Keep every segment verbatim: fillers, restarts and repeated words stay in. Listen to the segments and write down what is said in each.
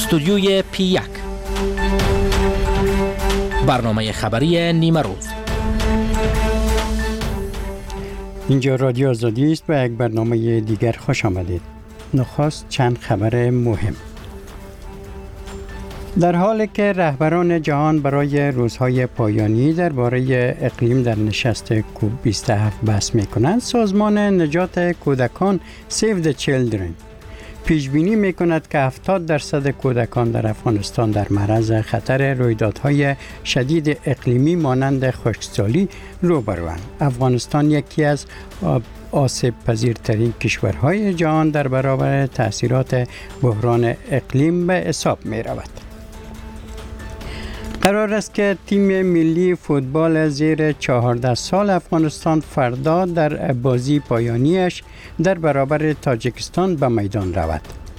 استودیوی پی یک، برنامه خبری نیمه روز. اینجا رادیو آزادی است و یک برنامه دیگر خوش آمدید. نخست چند خبر مهم. در حالی که رهبران جهان برای روزهای پایانی درباره اقلیم در نشست کوب بیست و هفت بحث می‌کنند، سازمان نجات کودکان Save the Children پیش بینی می‌کند که هفتاد درصد کودکان در افغانستان در معرض خطر رویدادهای شدید اقلیمی مانند خشکسالی روبروند. افغانستان یکی از آسیب پذیرترین کشورهای جهان در برابر تأثیرات بحران اقلیم به حساب می رود. قرار است که تیم ملی فوتبال زیر چهارده سال افغانستان فردا در بازی پایانیش در برابر تاجیکستان به میدان رود.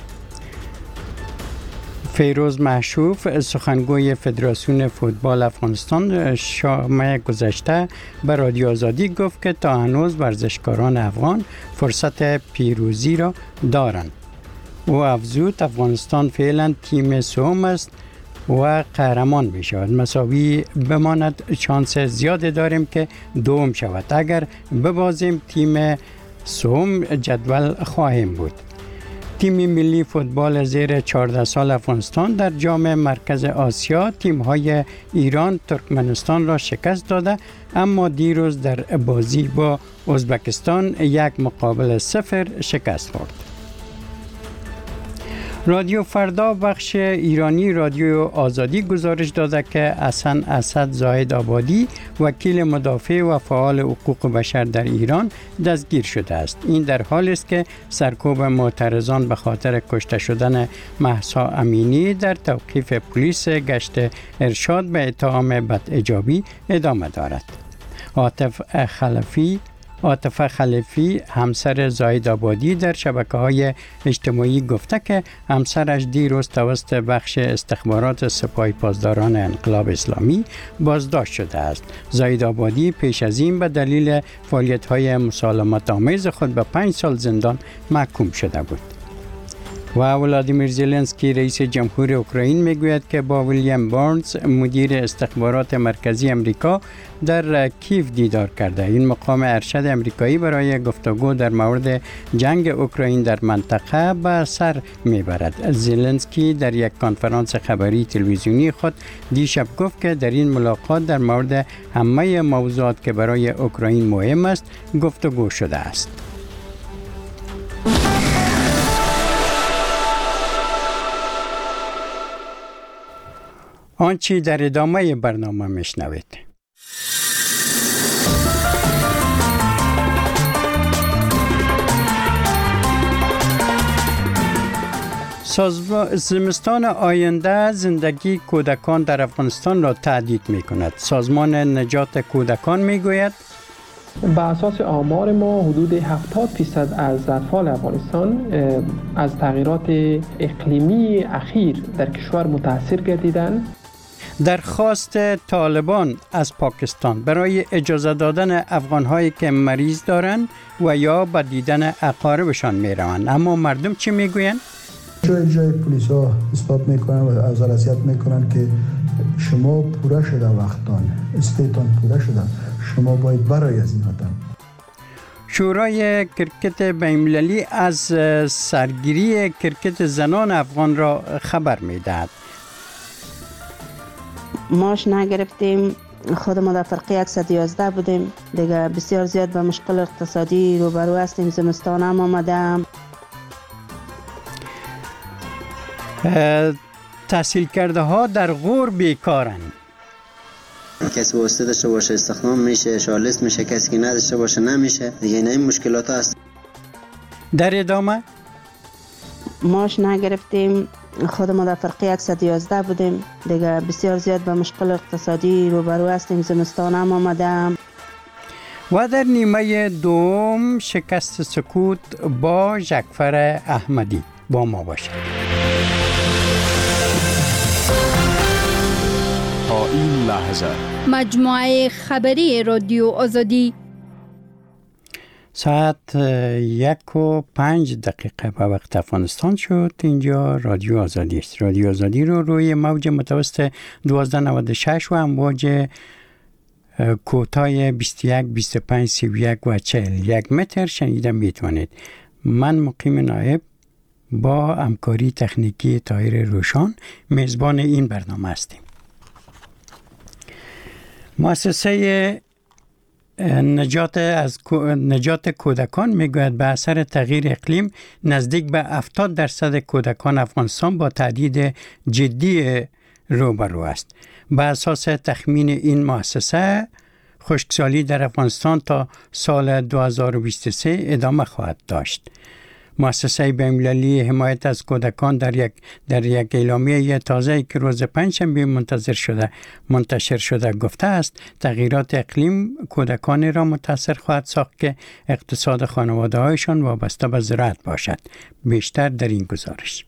فیروز محشوف، سخنگوی فدراسیون فوتبال افغانستان، شام گذشته به رادیو آزادی گفت که تا هنوز ورزشکاران افغان فرصت پیروزی را دارند. او افزود افغانستان فعلا تیم سوم است و قهرمان می شود. مساوی بماند شانس زیاد داریم که دوم شود. اگر ببازیم تیم سوم جدول خواهیم بود. تیم ملی فوتبال زیر چهارده سال افغانستان در جام مرکز آسیا تیم‌های ایران، ترکمنستان را شکست داده، اما دیروز در بازی با ازبکستان یک مقابل صفر شکست خورد. رادیو فردا بخش ایرانی رادیو آزادی گزارش داده که حسن اسد زاهد آبادی، وکیل مدافع و فعال حقوق بشر در ایران، دستگیر شده است. این در حالی است که سرکوب معترضان به خاطر کشته شدن مهسا امینی در توقیف پلیس گشت ارشاد به اتهام بداجابی ادامه دارد. عاطف خلفی عاطفه خلیفی، همسر زاهد آبادی، در شبکه‌های اجتماعی گفته که همسرش دیروز توسط بخش استخبارات سپاه پاسداران انقلاب اسلامی بازداشت شده است. زاهد آبادی پیش از این به دلیل فعالیت‌های مسالمت آمیز خود به پنج سال زندان محکوم شده بود. و ولادیمیر زلنسکی رئیس جمهور اوکراین میگوید که با ویلیام بارنز مدیر استخبارات مرکزی امریکا در کیف دیدار کرده. این مقام ارشد امریکایی برای گفتگو در مورد جنگ اوکراین در منطقه به سر میبرد. زلنسکی در یک کنفرانس خبری تلویزیونی خود دیشب گفت که در این ملاقات در مورد همه موضوعات که برای اوکراین مهم است گفتگو شده است. آنچه در ادامه برنامه میشنوید. زمستان آینده زندگی کودکان در افغانستان را تهدید می کند. سازمان نجات کودکان می گوید به اساس آمار ما حدود هفتاد درصد از اطفال افغانستان از تغییرات اقلیمی اخیر در کشور متاثر گردیدند. درخواست طالبان از پاکستان برای اجازه دادن افغان‌هایی که مریض دارند و یا به دیدن اقاربشان می‌روند، اما مردم چی می‌گویند؟ جای جای پلیس‌ها اثبات می‌کنند و از نصیحت می‌کنند که شما پوره شده وقتان، استیتان پوره شده، شما باید برای از این وطن. شورای کرکت بین‌المللی از سرگیری کرکت زنان افغان را خبر می‌دهد. ماش نگرفتیم، خودمون در فرقه صد و یازده بودیم، دیگه بسیار زیاد به مشکل اقتصادی روبرو هستیم. زمستان هم آمده. تحصیل کرده ها در غور بیکارند. کسی واسطه داشته باشه استخدام میشه، شالست میشه، کسی که نداشته باشه نمیشه. دیگه این مشکلات هست. در ادامه ماش نگرفتیم، خودمون در فرقه صد و یازده بودیم، دیگه بسیار زیاد به مشکل اقتصادی روبرو هستیم. زمستان هم آمده. و در نیمه دوم شکست سکوت با جعفر احمدی. با ما باشید. تا این لحظه مجموعه خبری رادیو آزادی. ساعت یک و پنج دقیقه به وقت افغانستان شد. اینجا رادیو آزادی است. رادیو آزادی رو روی موج متوسط دوازده نود و شش و امواج کوتاه بیست و یک، بیست و پنج، سی و یک و چهل یک متر شنیده میتونید. من مقیم نایب با همکاری تکنیکی طاهر روشان میزبان این برنامه هستیم. مؤسسه نجات از نجات کودکان میگوید به اثر تغییر اقلیم نزدیک به هفتاد درصد کودکان افغانستان با تهدید جدی روبرو است. به اساس تخمین این مؤسسه خشکسالی در افغانستان تا سال دو هزار و بیست و سه ادامه خواهد داشت. مؤسسه بین‌المللی حمایت از کودکان در یک در یک اعلامیه تازه که روز پنجشنبه منتظر شده منتشر شده گفته است تغییرات اقلیم کودکانی را متاثر خواهد ساخت که اقتصاد خانواده‌هایشان وابسته به زراعت باشد. بیشتر در این گزارش.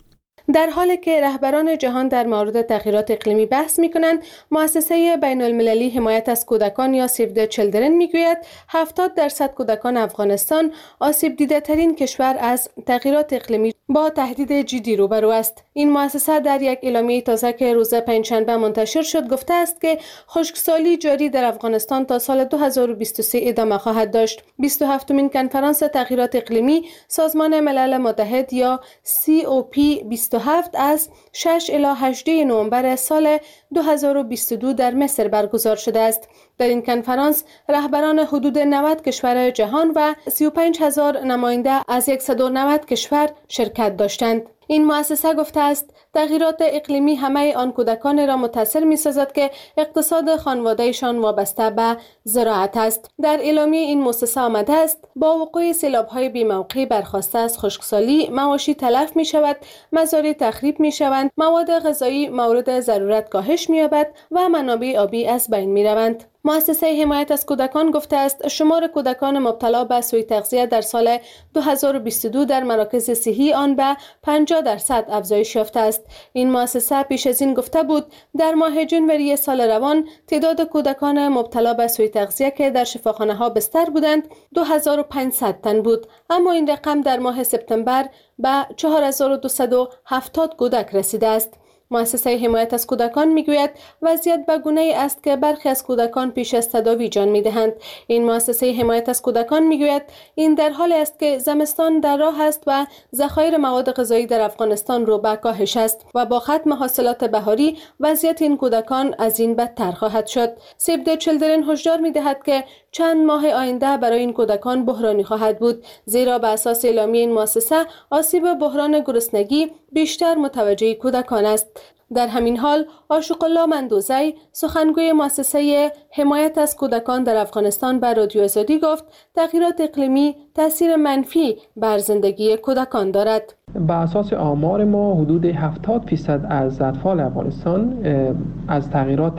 در حالی که رهبران جهان در مورد تغییرات اقلیمی بحث می‌کنند، مؤسسه بین‌المللی حمایت از کودکان یا سیو د چیلدرن میگوید هفتاد درصد کودکان افغانستان آسیب دیده ترین کشور از تغییرات اقلیمی با تهدید جدی روبرو است. این مؤسسه در یک اعلامیه تازه که روز پنجشنبه منتشر شد گفته است که خشکسالی جاری در افغانستان تا سال دو هزار و بیست و سه ادامه خواهد داشت. بیست و هفتمین کنفرانس تغییرات اقلیمی سازمان ملل متحد یا سی او پی بیست و هفت از شش الی هجده نوامبر سال دو هزار و بیست و دو در مصر برگزار شده است. در این کنفرانس رهبران حدود نود کشور جهان و سی و پنج هزار نماینده از صد و نود کشور شرکت داشتند. این مؤسسه گفته است تغییرات اقلیمی همه آن کودکان را متاثر می‌سازد که اقتصاد خانواده‌شان وابسته به زراعت است. در اعلامیه این مؤسسه آمده است با وقوع سیلاب‌های بی‌موقع برخاسته از خشکسالی مواشی تلف می‌شود، مزارع تخریب می‌شوند، مواد غذایی مورد ضرورت کاهش می‌یابد و منابع آبی از بین می‌روند. مؤسسه حمایت از کودکان گفته است شمار کودکان مبتلا به سوء تغذیه در سال دو هزار و بیست و دو در مراکز صحی آن به پنجاه درصد افزایش یافته است. این مؤسسه پیش از این گفته بود در ماه جنوری سال روان تعداد کودکان مبتلا به سوء تغذیه که در شفاخانه ها بستر بودند دو هزار و پانصد تن بود، اما این رقم در ماه سپتامبر به چهار هزار و دویست و هفتاد کودک رسیده است. مؤسسه حمایت از کودکان میگوید وضعیت به گونه‌ای است که برخی از کودکان پیش از تداوی جان میدهند. این مؤسسه حمایت از کودکان میگوید این در حالی است که زمستان در راه است و ذخایر مواد غذایی در افغانستان رو به کاهش است و با ختم حاصلات بهاری وضعیت این کودکان از این بدتر خواهد شد. سیو د چیلدرن هشدار میدهد که چند ماه آینده برای این کودکان بحرانی خواهد بود، زیرا به اساس اعلامیه این مؤسسه آسیب بحران گرسنگی بیشتر متوجه کودکان است. در همین حال عاشق الله مندوزی سخنگوی مؤسسه حمایت از کودکان در افغانستان به رادیو آزادی گفت تغییرات اقلیمی تاثیر منفی بر زندگی کودکان دارد. به اساس آمار ما حدود هفتاد درصد از اطفال افغانستان از تغییرات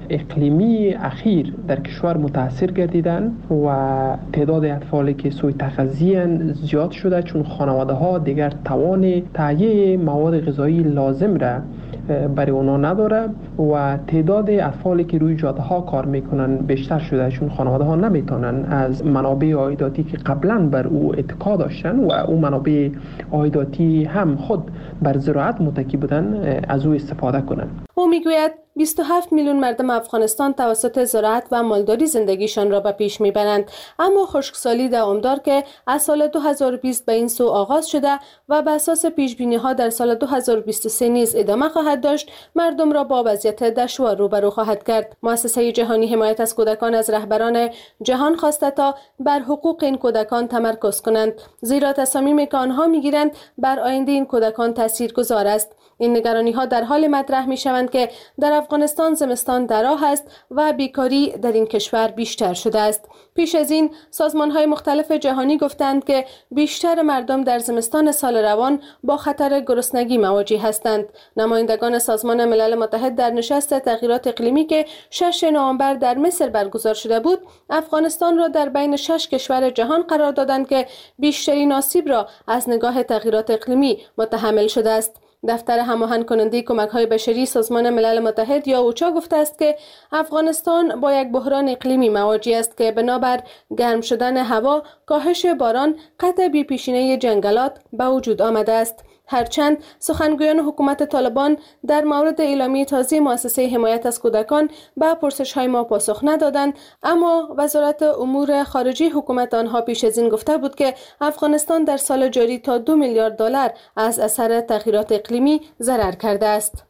اقلیمی اخیر در کشور متاثر گردیدند و تعداد اطفالی که سوء تغذیه زیاد شده چون خانواده ها دیگر توان تهیه مواد غذایی لازم را برای اونا نداره و تعداد اطفالی که روی جاده ها کار میکنن بیشتر شده چون خانواده ها نمیتونن از منابع عایداتی که قبلا بر او اتکا داشتن و او منابع عایداتی هم خود بر زراعت متکی بودن از او استفاده کنن. او میگوید بیست و هفت میلیون مردم افغانستان توسط زراعت و مالداری زندگیشان را به پیش میبرند، اما خشکسالی دوامدار که از سال دو هزار و بیست به این سو آغاز شده و به اساس پیشبینی ها در سال دو هزار و بیست و سه نیز ادامه خواهد داشت مردم را با وضعیت دشوار روبرو خواهد کرد. مؤسسه جهانی حمایت از کودکان از رهبران جهان خواسته تا بر حقوق این کودکان تمرکز کنند، زیرا تصامیمی که آنها میگیرند بر آینده این کودکان تاثیرگذار است. این نگرانی ها در حال مطرح می شوند که در افغانستان زمستان در راه است و بیکاری در این کشور بیشتر شده است. پیش از این سازمان های مختلف جهانی گفتند که بیشتر مردم در زمستان سال روان با خطر گرسنگی مواجه هستند. نمایندگان سازمان ملل متحد در نشست تغییرات اقلیمی که شش نوامبر در مصر برگزار شده بود، افغانستان را در بین شش کشور جهان قرار دادند که بیشترین آسیب را از نگاه تغییرات اقلیمی متحمل شده است. دفتر هماهنگ کننده کمک‌های بشری سازمان ملل متحد یا اوچا گفته است که افغانستان با یک بحران اقلیمی مواجه است که بنابر گرم شدن هوا، کاهش باران، قطع بی‌پیشینه جنگلات به وجود آمده است. هرچند سخنگویان حکومت طالبان در مورد اعلامیه تازه مؤسسه حمایت از کودکان به پرسش‌های ما پاسخ ندادند، اما وزارت امور خارجه حکومت آنها پیش از این گفته بود که افغانستان در سال جاری تا دو میلیارد دلار از اثر تغییرات اقلیمی ضرر کرده است.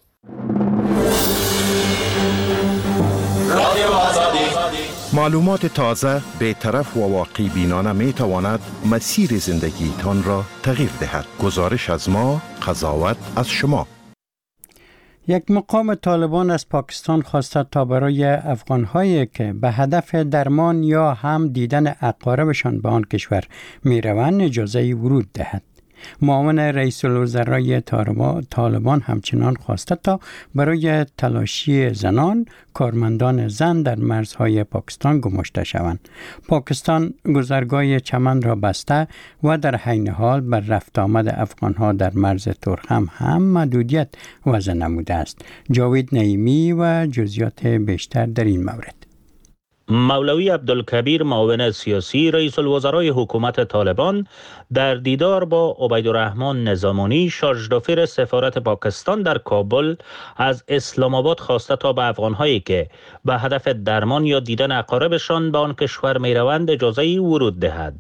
معلومات تازه، بی‌طرف و واقع بینانه می تواند مسیر زندگی تان را تغییر دهد. گزارش از ما، قضاوت از شما. یک مقام طالبان از پاکستان خواسته تا برای افغان‌هایی که به هدف درمان یا هم دیدن اقاربشان به آن کشور می روند اجازه ورود دهد. معاون رئیس الوزرای طالبان همچنان خواسته تا برای تلاشی زنان کارمندان زن در مرزهای پاکستان گماشته شوند. پاکستان گذرگاه چمن را بسته و در حین حال بر رفت آمد افغانها در مرز ترخم هم محدودیت وضع نموده است. جاوید نعیمی و جزئیات بیشتر در این مورد. مولوی عبدالکبیر معاون سیاسی رئیس الوزرای حکومت طالبان در دیدار با عبیدالرحمن نظامانی شارژدافیر سفارت پاکستان در کابل از اسلام آباد خواسته تا به افغان‌هایی که به هدف درمان یا دیدن اقاربشان به آن کشور می‌روند اجازه ورود دهد.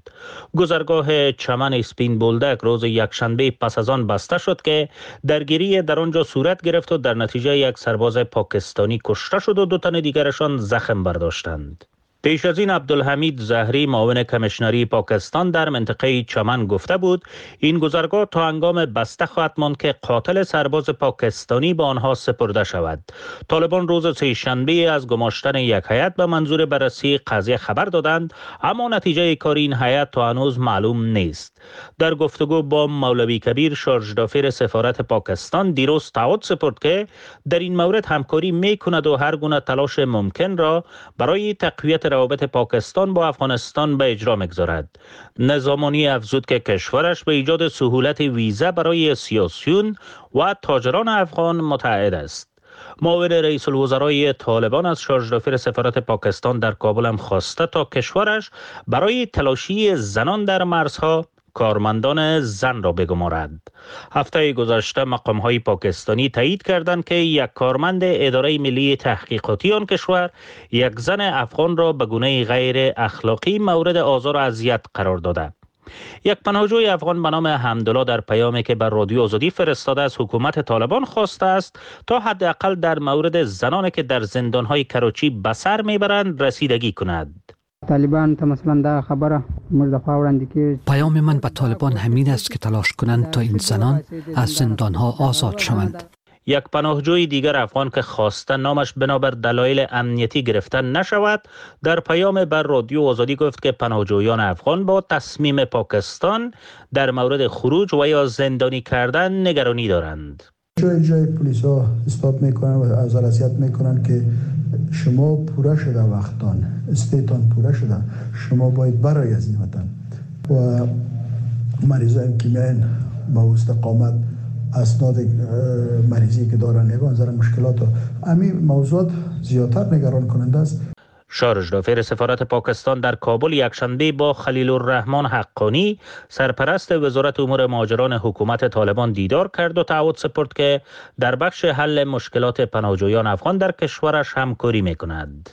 گذرگاه چمن اسپین بولدک روز یکشنبه پس از آن بسته شد که درگیری در آنجا صورت گرفت و در نتیجه یک سرباز پاکستانی کشته شد و دو تن دیگرشان زخم برداشتند. پیش از این عبدالحمید زهری معاون کمیشنری پاکستان در منطقه چمن گفته بود این گذرگاه تا هنگام بسته خواهد ماند که قاتل سرباز پاکستانی به آنها سپرده شود. طالبان روز سه‌شنبه از گماشتن یک هیئت به منظور بررسی قضیه خبر دادند، اما نتیجه کار این هیئت تا هنوز معلوم نیست. در گفتگو با مولوی کبیر شارژدافیر سفارت پاکستان دیروز تعهد سپرد که در این مورد همکاری می‌کند و هر گونه تلاش ممکن را برای تقویت روابط پاکستان با افغانستان به اجرا می‌گذارد. نظامانی افزود که کشورش به ایجاد سهولت ویزا برای سیاسیون و تاجران افغان متعهد است. معاون رئیس الوزرای طالبان از شارژدافیر سفارت پاکستان در کابل هم خواسته تا کشورش برای تلاشی زنان در مرزها کارمندان زن را بگمارد. هفته گذشته مقام‌های پاکستانی تایید کردند که یک کارمند اداره ملی تحقیقاتی آن کشور یک زن افغان را به گونه غیر اخلاقی مورد آزار و اذیت قرار داده. یک پناهجوی افغان به نام حمدالله در پیامی که بر رادیو آزادی فرستاده از حکومت طالبان خواسته است تا حداقل در مورد زنانی که در زندان‌های کراچی به سر میبرند رسیدگی کند. طالبان ته مثلا دا خبره موږ د خوا وړاندې کې پیام من به طالبان همین است که تلاش کنند تا این زنان از زندانها آزاد شوند. یک پناهجوی دیگر افغان که خواسته نامش بنابر دلایل امنیتی گرفته نشود در پیام بر رادیو آزادی گفت که پناهجویان افغان با تصمیم پاکستان در مورد خروج و یا زندانی کردن نگرانی دارند. جای جای پلیس ها اثبات میکنن و از اذیت میکنن که شما پوره شده وقتان، استیتان پوره شده، شما باید برای از این وطن و مریضان که میان با استقامت اسناد مریضی که دارن یگان ذره مشکلات همین موضوعات زیادتر نگران کننده است. شارژدافیر سفارت پاکستان در کابل یکشنبه با خلیل الرحمن حقانی سرپرست وزارت امور مهاجران حکومت طالبان دیدار کرد و تعهد سپرد که در بخش حل مشکلات پناهجویان افغان در کشورش همکاری می‌کند.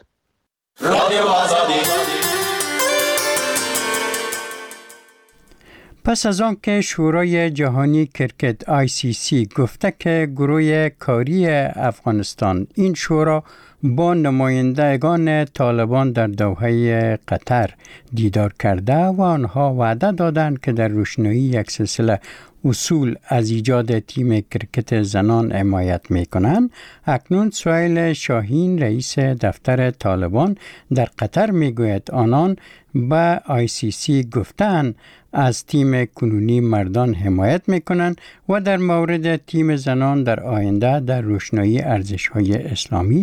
پس از آن که شورای جهانی کرکت آی سی سی گفته که گروه کاری افغانستان این شورا با نمایندگان طالبان در دوحه قطر دیدار کرده و آنها وعده دادند که در روشنایی یک سلسله اصول از ایجاد تیم کرکت زنان حمایت می‌کنند. اکنون سهیل شاهین رئیس دفتر طالبان در قطر میگوید آنان به آی سی سی گفتند از تیم کنونی مردان حمایت می‌کنند و در مورد تیم زنان در آینده در روشنایی ارزش‌های اسلامی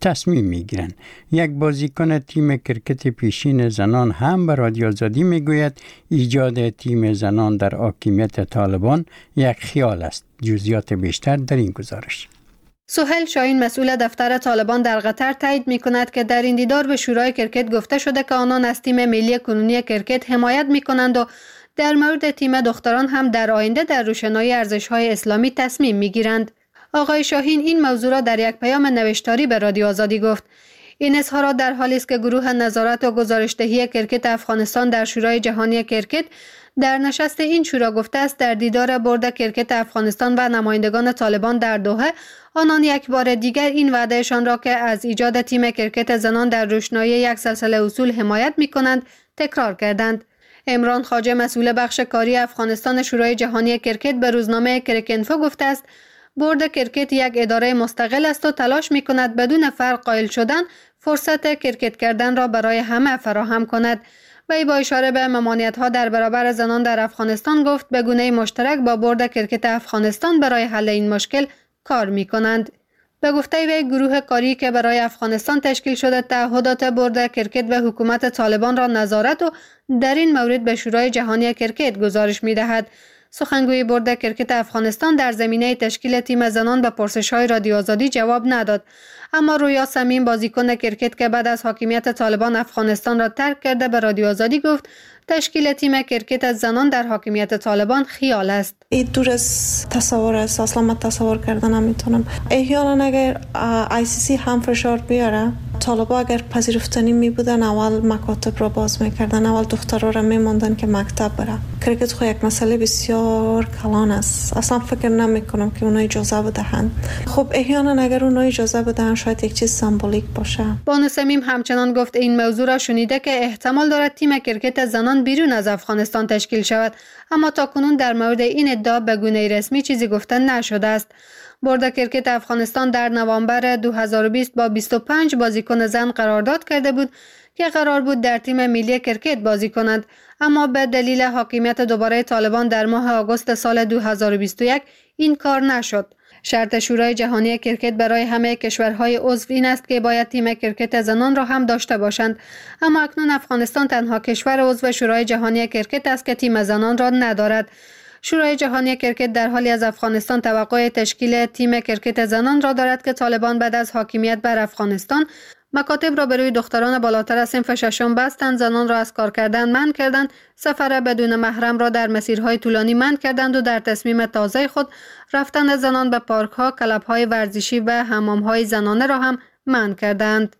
تصمیم میگیرند. یک بازیکن تیم کرکت پیشین زنان هم به رادیو آزادی میگوید ایجاد تیم زنان در حاکمیت طالبان یک خیال است. جزئیات بیشتر در این گزارش. سهیل شاهین مسئول دفتر طالبان در قطر تایید می کند که در این دیدار به شورای کرکت گفته شده که آنان از تیم ملی کنونی کرکت حمایت می کنند و در مورد تیم دختران هم در آینده در روشنایی ارزش‌های اسلامی تصمیم می گیرند. آقای شاهین این موضوع را در یک پیام نوشتاری به رادیو آزادی گفت. این اظهارات در حالی است که گروه نظارت و گزارشدهی کرکت افغانستان در شورای جهانی کرکت در نشست این شورا گفته است در دیدار بورد کرکت افغانستان و نمایندگان طالبان در دوحه آنان یک بار دیگر این وعدهشان را که از ایجاد تیم کرکت زنان در روشنایی یک سلسله اصول حمایت می کنند تکرار کردند. عمران خواجه مسئول بخش کاری افغانستان شورای جهانی کرکت به روزنامه کرکنفو گفته است بورد کرکت یک اداره مستقل است و تلاش می کند بدون فرق قائل شدن فرصت کرکت کردن را برای همه فراهم کند. وی با اشاره به ممانعت‌ها در برابر زنان در افغانستان گفت به گونه مشترک با بورد کرکت افغانستان برای حل این مشکل کار می کنند. به گفته وی گروه کاری که برای افغانستان تشکیل شده تعهدات بورد کرکت و حکومت طالبان را نظارت و در این مورد به شورای جهانی کرکت گزارش می دهد. سخنگوی بورد کرکت افغانستان در زمینه تشکیل تیم زنان به پرسش‌های رادیو آزادی جواب نداد، اما رویا سمیم بازیکن کرکت که بعد از حاکمیت طالبان افغانستان را ترک کرده به رادیو آزادی گفت تشکیل تیم کرکت از زنان در حاکمیت طالبان خیال است. این دور از تصور است، اصلا من تصور کردن نمیتونم. احیانا اگر آی سی سی هم فشار بیاره، طالبا اگر پذیرفتنی می بودن اول مکاتب را باز میکردن، اول دخترها را میموندن که مکتب بره. کرکت خو یک مسئله بسیار کلان است، اصلا فکر نمی کنم که اونها اجازه بدهند. خب احیانا اگر اونها اجازه بدهند شاید یک چیز سمبولیک باشه. بانو سمیم همچنان گفت این موضوع را شنیده که احتمال دارد تیم کرکت زنان بیرون از افغانستان تشکیل شود، اما تاکنون در مورد این ادعا به گونه رسمی چیزی گفته نشده است. بورد کرکت افغانستان در نوامبر دو هزار و بیست با بیست و پنج بازیکن زن قرارداد کرده بود که قرار بود در تیم ملی کرکت بازی کنند، اما به دلیل حاکمیت دوباره طالبان در ماه آگوست سال دو هزار و بیست و یک این کار نشد. شرط شورای جهانی کرکت برای همه کشورهای عضو این است که باید تیم کرکت زنان را هم داشته باشند، اما اکنون افغانستان تنها کشور عضو شورای جهانی کرکت است که تیم زنان را ندارد. شورای جهانی کرکت در حالی از افغانستان توقع تشکیل تیم کرکت زنان را دارد که طالبان بعد از حاکمیت بر افغانستان مکاتب را به روی دختران بالاتر از صنف ششم بستند، زنان را از کار کردن منع کردند، سفر بدون محرم را در مسیرهای طولانی منع کردند و در تصمیم تازه خود رفتن زنان به پارک‌ها، کلب‌های ورزشی و حمام‌های زنانه را هم منع کردند.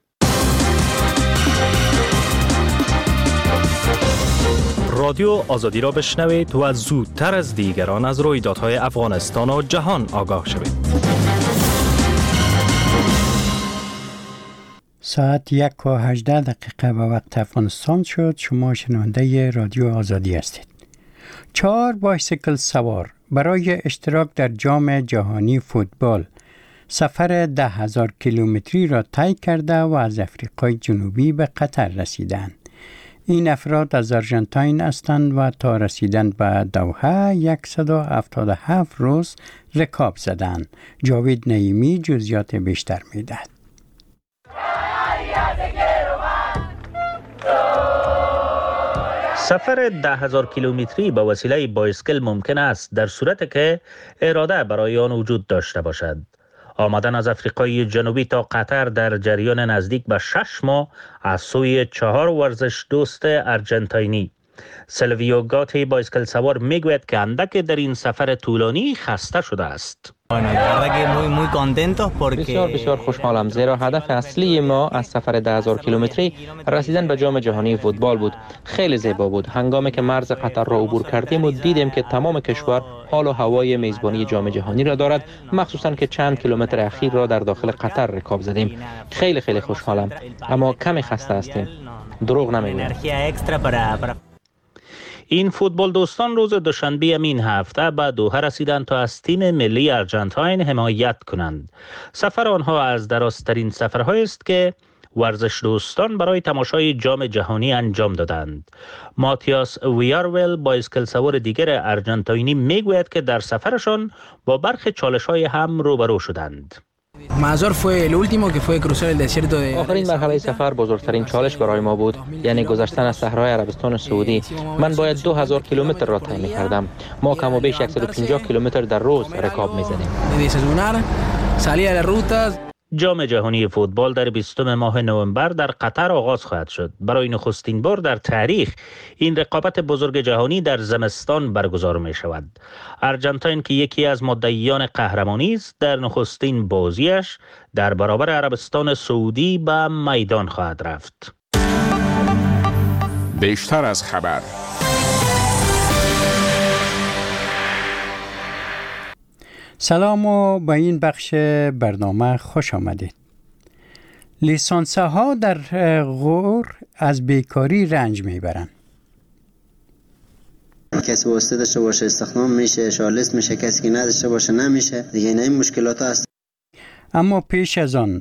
رادیو آزادی را بشنوید و زودتر از دیگران از رویدادهای افغانستان و جهان آگاه شوید. ساعت یک و هجده دقیقه به وقت افغانستان شد. شما شنونده رادیو آزادی هستید. چهار بایسیکل سوار برای اشتراک در جام جهانی فوتبال سفر ده هزار کیلومتری را طی کرده و از افریقای جنوبی به قطر رسیدند. این افراد از آرژانتین هستند و تا رسیدن به دوحه صد و هفتاد و هفت روز رکاب زدند. جاوید نعیمی جزئیات بیشتر می‌دهد. سفر ده هزار کیلومتری با وسیله بایسکل ممکن است در صورت که اراده برای آن وجود داشته باشد. آمدن از افریقای جنوبی تا قطر در جریان نزدیک به شش ماه از سوی چهار ورزش دوست ارژانتینی. سلویو گاتی بایسکل سوار میگوید که اندک در این سفر طولانی خسته شده است. بسیار بسیار خوشحالم، زیرا هدف اصلی ما از سفر ده هزار کیلومتری رسیدن به جام جهانی فوتبال بود. خیلی زیبا بود. هنگامی که مرز قطر را عبور کردیم و دیدیم که تمام کشور حال و هوای میزبانی جام جهانی را دارد، مخصوصا که چند کیلومتر اخیر را در داخل قطر رکاب زدیم. خیلی خیلی خوشحالم، اما کمی خسته هستیم. دروغ نمیگویم. این فوتبال دوستان روز دوشنبه این هفته به دوحه رسیدند تا از تیم ملی ارژانتین حمایت کنند. سفر آنها از درازترین سفرهایی است که ورزش دوستان برای تماشای جام جهانی انجام دادند. ماتیاس ویارول بایسکل سوار دیگر ارژانتینی میگوید که در سفرشان با برخی چالش‌های هم روبرو شدند. آخرین مرحله سفر بزرگترین چالش برای ما بود، یعنی گذشتن از صحرای عربستان سعودی. من باید دو هزار کیلومتر را طی می‌کردم. ما کم و بیش صد و پنجاه کیلومتر در روز رکاب می‌زدیم. جام جهانی فوتبال در بیستم ماه نوامبر در قطر آغاز خواهد شد. برای نخستین بار در تاریخ این رقابت بزرگ جهانی در زمستان برگزار می شود. ارجنتاین که یکی از مدعیان قهرمانی است، در نخستین بازیش در برابر عربستان سعودی به میدان خواهد رفت. بیشتر از خبر. سلام و به این بخش برنامه خوش آمدید. لیسانسه ها در غور از بیکاری رنج میبرند. کسی واسطه داشته باشه استخدام میشه، شالست میشه، کسی که نداشته باشه نمیشه. دیگه این مشکلات هست. اما پیش از آن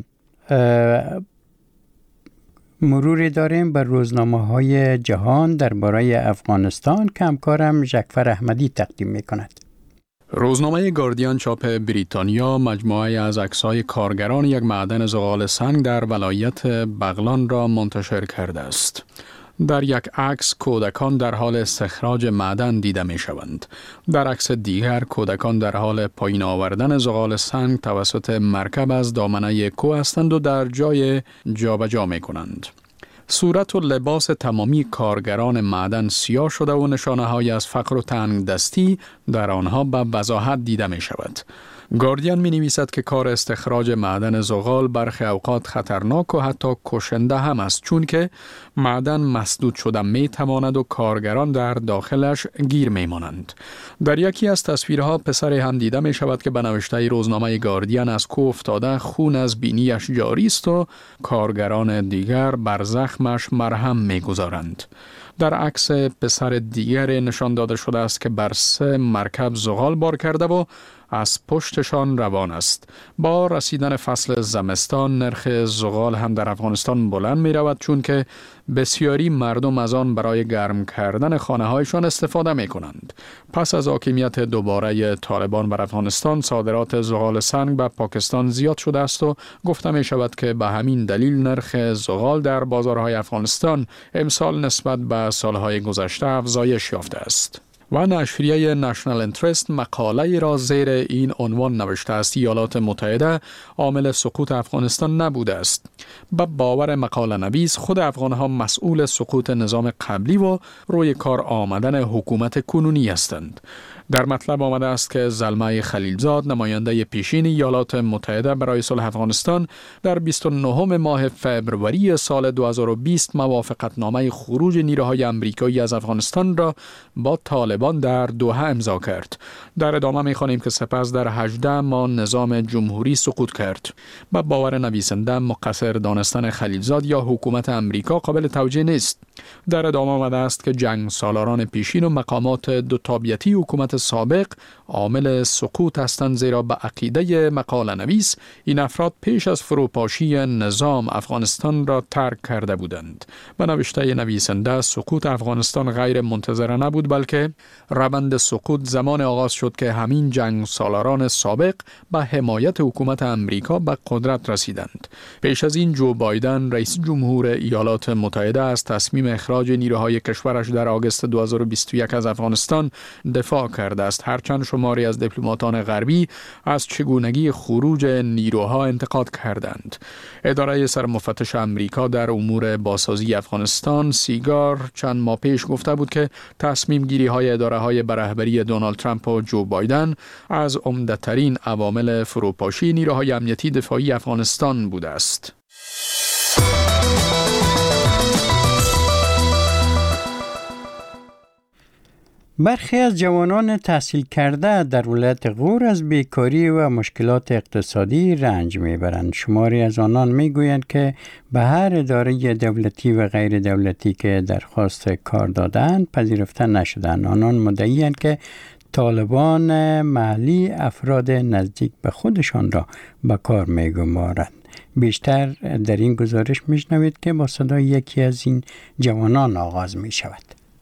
مروری داریم بر روزنامه های جهان درباره افغانستان که همکارم جعفر احمدی تقدیم میکند. روزنامه گاردین چاپ بریتانیا مجموعه از عکس‌های کارگران یک معدن زغال سنگ در ولایت بغلان را منتشر کرده است. در یک عکس کودکان در حال استخراج معدن دیده می شوند. در عکس دیگر کودکان در حال پایین آوردن زغال سنگ توسط مرکب از دامنه کوه هستند و در جای جابجا می کنند. صورت و لباس تمامی کارگران معدن سیاه شده و نشانه‌های از فقر و تنگ دستی در آنها به وضاحت دیده می شود. گاردین می نویسد که کار استخراج معدن زغال برخی اوقات خطرناک و حتی کشنده هم است، چون که معدن مسدود شده می تواند و کارگران در داخلش گیر می مانند. در یکی از تصویرها پسری هم دیده می شود که به نوشته روزنامه گاردین از کوه افتاده خون از بینیش جاری است و کارگران دیگر بر زخمش مرهم می گذارند. در عکس پسر دیگر نشان داده شده است که بر سه مرکب زغال بار کرده و از پشتشان روان است. با رسیدن فصل زمستان نرخ زغال هم در افغانستان بلند می رود، چون که بسیاری مردم از آن برای گرم کردن خانه هایشان استفاده می کنند. پس از حاکمیت دوباره طالبان بر افغانستان صادرات زغال سنگ به پاکستان زیاد شده است و گفته می شود که به همین دلیل نرخ زغال در بازارهای افغانستان امسال نسبت به سالهای گذشته افزایش یافته است. و نشریه نشنال انترست مقاله را زیر این عنوان نوشته است: ایالات متحده عامل سقوط افغانستان نبوده است. به باور مقاله نویس خود افغانها مسئول سقوط نظام قبلی و روی کار آمدن حکومت کنونی هستند. در مطلب آمده است که زلمه خلیلزاد نماینده پیشین ایالات متحده برای صلح افغانستان در بیست و نهم ماه فوریه سال دو هزار و بیست موافقتنامه خروج نیروهای آمریکایی از افغانستان را با طالبان در دوحه امضا کرد. در ادامه می‌خوانیم که سپس در هجده ماه نظام جمهوری سقوط کرد. با باور نویسنده مقصر دانستن خلیلزاد یا حکومت آمریکا قابل توجیه نیست. در ادامه آمده است که جنگ سالاران پیشین و مقامات دو تابعیتی حکومت سابق عامل سقوط هستند، زیرا به عقیده مقاله نویس این افراد پیش از فروپاشی نظام افغانستان را ترک کرده بودند. به نوشته نویسنده سقوط افغانستان غیر منتظره نبود، بلکه روند سقوط زمان آغاز شد که همین جنگ سالاران سابق به حمایت حکومت امریکا به قدرت رسیدند. پیش از این جو بایدن رئیس جمهور ایالات متحده از تصمیم اخراج نیروهای کشورش در آگوست دو هزار و بیست و یک از افغانستان دفاع کرده است، هرچند شماری از دیپلماتان غربی از چگونگی خروج نیروها انتقاد کردند. اداره سرمفتش امریکا در امور بازسازی افغانستان سیگار چند ماه پیش گفته بود که تصمیم گیری های اداره های برهبری دونالد ترامپ و جو بایدن از عمده‌ترین عوامل فروپاشی نیروهای امنیتی دفاعی افغانستان بوده است. برخی از جوانان تحصیل کرده در ولایت غور از بیکاری و مشکلات اقتصادی رنج میبرند. شماری از آنان میگویند که به هر اداره دولتی و غیر دولتی که درخواست کار دادند پذیرفته نشدند. آنان مدعی‌اند که طالبان محلی افراد نزدیک به خودشان را به کار میگمارند. بیشتر در این گزارش میشنوید که با صدای یکی از این جوانان آغاز می شود.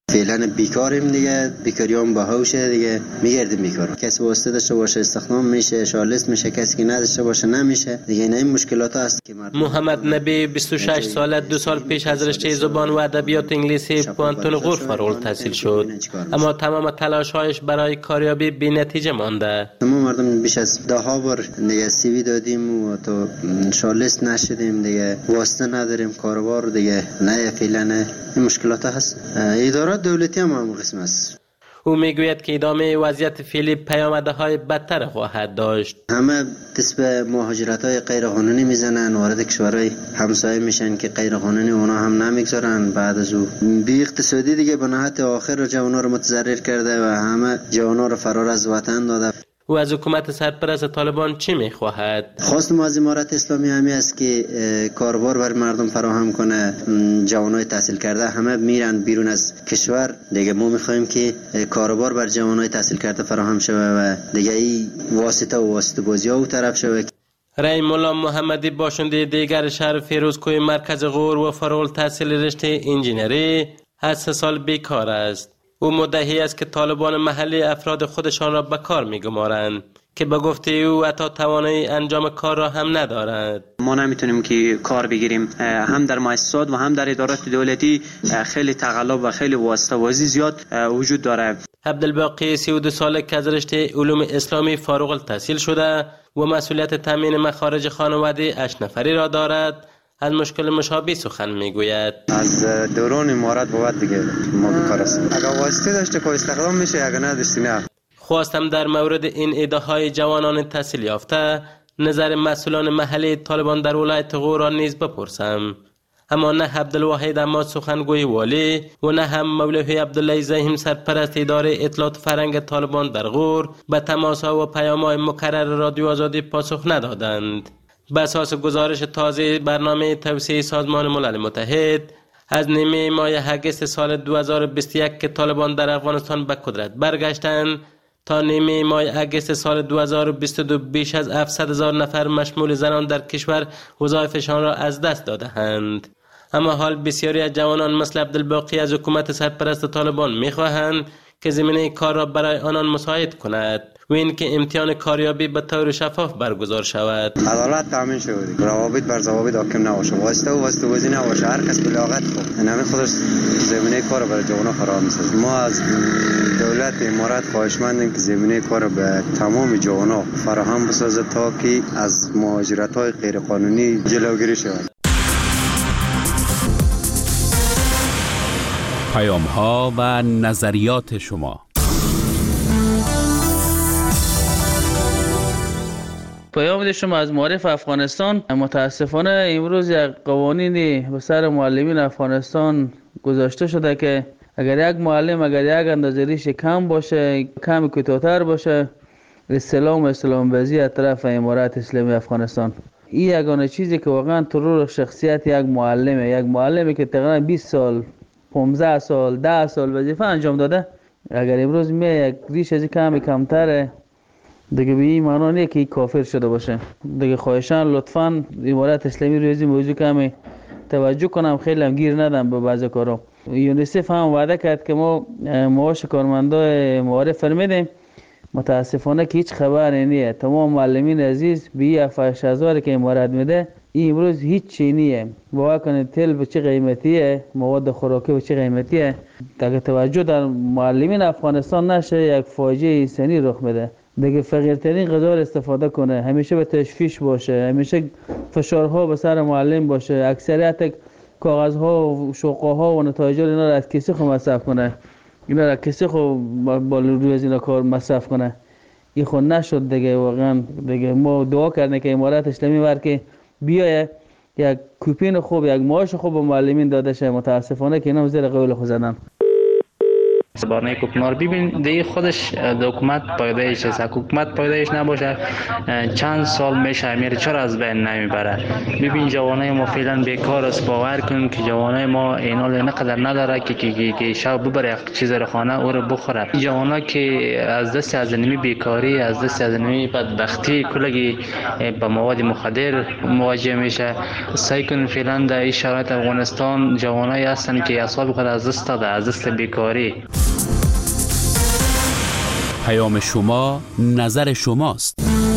فعلا بیکاریم دیگه، بیکاریام باهوشه دیگه، میگردیم بیکار. کسی واسطه داشته باشه استخدام میشه، شالست میشه، کسی که نداشته باشه نمیشه دیگه. این مشکلات هست که محمد نبی بیست و شش ساله دو سال پیش از رشته زبان و ادبیات انگلیسی پوانتون غور فارغ التحصیل شد، اما تمام تلاش‌هایش برای کاریابی بی‌نتیجه مانده. ما مردم بیش از ده ها بار دیگه سی وی دادیم و تو شالست نشدیم دیگه، واسطه نداریم کاروبار دیگه، نه فعلا این مشکلات هست. اداره دولتی هم هم قسم است. او میگوید که ادامه وضعیت فعلی پیامدهای بدتر خواهد داشت. همه دست به مهاجرت های غیر قانونی میزنن، وارد کشورهای همسایه میشن که غیر قانونی اونا هم نمیگذارن. بعد از او بی اقتصادی دیگه به نهایت آخر جوانا رو متضرر کرده و همه جوانا رو فرار از وطن داده. او از حکومت سرپرست طالبان چی میخواهد؟ خواست ما از امارت اسلامی همی است که کاربار بر مردم فراهم کنه. جوانای تحصیل کرده همه میرن بیرون از کشور دیگه، ما میخوایم که کاربار بر جوانای تحصیل کرده فراهم شوه و دیگه این واسطه و واسطه بازی ها او طرف شوه. رای مولا محمدی باشنده دیگر شهر فیروزکوه مرکز غور و فارغ التحصیل رشته انجینری از سه سال بیکار است. او مدعی است که طالبان محلی افراد خودشان را به کار می‌گمارند که به گفته او حتی توانایی انجام کار را هم ندارد. ما نمیتونیم که کار بگیریم، هم در مؤسسات و هم در ادارات دولتی خیلی تقلب و خیلی واسطه بازی زیاد وجود داره. عبدالباقی سی و دو ساله که از رشته علوم اسلامی فارغ التحصیل شده و مسئولیت تامین مخارج خانواده اش نفری را دارد، از مشکل مشابه سخن میگوید. از دوران امارت بود دیگه ما بیکار هستیم. اگر واسطه داشته که استخدام میشه، اگر نداشتی نه. خواستم در مورد این ایده‌های جوانان تحصیل یافته نظر مسئولان محلی طالبان در ولایت غور را نیز بپرسم، اما نه عبدالواحد اما سخنگوی والی و نه هم مولوی عبدالله زهیم سرپرست اداره اطلاعات فرهنگ طالبان در غور به تماس‌ها و پیام‌های مکرر رادیو آزادی پاسخ ندادند. به اساس گزارش تازه برنامه توسعه سازمان ملل متحد از نیمه ماه اگست سال دو هزار و بیست و یک که طالبان در افغانستان به قدرت برگشتند تا نیمه ماه اگست سال دو هزار و بیست و دو بیش از هفتصد هزار نفر مشمول زنان در کشور وظایفشان را از دست داده‌اند. اما حال بسیاری از جوانان مثل عبدالباقی از حکومت سرپرست طالبان می‌خواهند که زمینه کار را برای آنان مساعد کند و این که امتحان کاریابی به طور شفاف برگزار شود. عدالت تامین شود، روابط بر ضوابط حاکم نباشه، واسطه و واسطه بازی نباشه، هر کس بلاغت خود نمی خودش زمینه کار برای جوانان فراهم می‌سازد. ما از دولت امارات خواهشمندیم که زمینه کار به تمام جوانان فراهم بسازد تا که از مهاجرت‌های غیر قانونی جلوگیری شود. پیام ها و نظریات شما. پیام شما از معارف افغانستان. متاسفانه امروز یک قوانینی به سر معلمین افغانستان گذاشته شده که اگر یک معلم اگر یک اندازه ریش کم باشه، کم کوتاه‌تر باشه، استلام استلام بازی از طرف امارت اسلامی افغانستان. این یگانه چیزی که واقعا ترور شخصیت یک معلمه، یک معلمی که تقریبا بیست سال پانزده سال ده سال وظیفه انجام داده، اگر امروز می یک ریش از کم کمتره دیگه به این معنی نیست که کافر شده باشه. دیگه خواهشان لطفاً امارت اسلامی روی این موضوع کمی توجه کنم، خیلی هم گیر ندم به بعضی کارا. یونیسف هم وعده کرد که ما معاش کارمندای معارف فرمیدیم، متاسفانه که هیچ خبری نیست. تمام معلمین عزیز به هفتاد هزار که امارت میده این امروز هیچ چی نیه. باور کنید تل به چه قیمتیه، مواد خوراکی به چه قیمتیه. اگه توجه در معلمین افغانستان نشه یک فاجعه انسانی رخ میده. دیگه فقیرترین غذا استفاده کنه، همیشه به تشویش باشه، همیشه فشارها به سر معلم باشه، اکثریت کاغذها و شوقها و نتایج اینا را از کسی خود مصرف کنه، اینا را کسی خود با روی از اینا کار مصرف کنه. این خود نشد دیگه. واقعا دیگه ما دعا کردیم که امارت اسلامی ور که بیایه یک کوپین خوب، یک معاش خوب به معلمین داده شه. متاسفانه که اینا زیر قول خود زدن. برنامه کوپنار ببین دیگه خودش حکومت پایدایش است. حکومت پایدایش نباشه چند سال میشه میره چرا از بین نمیبره. ببین جوانای ما فعلا بیکار است. باور کن که جوانای ما اینا نقدر نداره که که که شب ببره چیز رو خانه او رو بخوره. جوانا که از دست از نمی بیکاری از دست از نمی بدبختی کلگی با مواد مخدر مواجه میشه. سعی کن فعلا در این شرایط افغانستان جوانایی هستن که اعصاب خود از دست داده از دست بیکاری. پیام شما نظر شماست.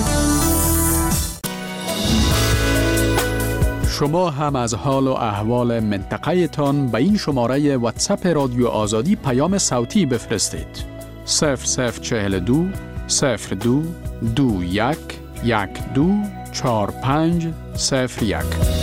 شما هم از حال و احوال منطقه تان به این شماره واتساپ رادیو آزادی پیام صوتی بفرستید. صفر صفر چهل دو صفر دو دو یک یک دو چهار پنج صفر یک.